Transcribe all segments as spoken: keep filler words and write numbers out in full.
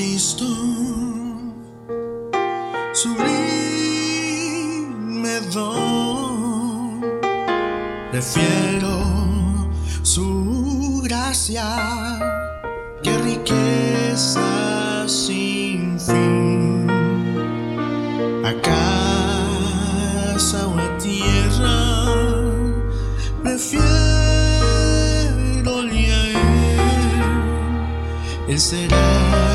Cristo, sublime don, prefiero su gracia que riqueza sin fin, a casa o a tierra, prefiero a él, él será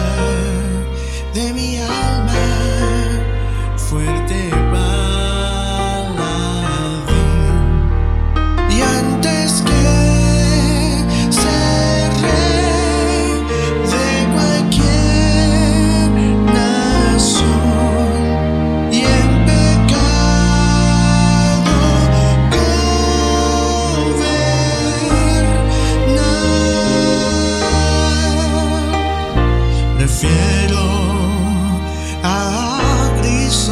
de mi alma fuerte paladín, y antes que ser rey de cualquier nación y en pecado gobernar, prefiero a Cristo,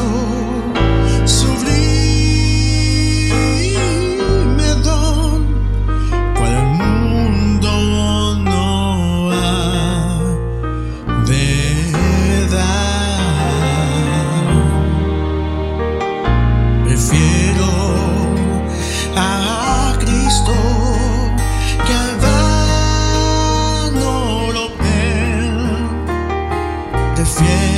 sublime don, cual el mundo no ha de dar. Prefiero a Cristo que al vano lo ven. Prefiero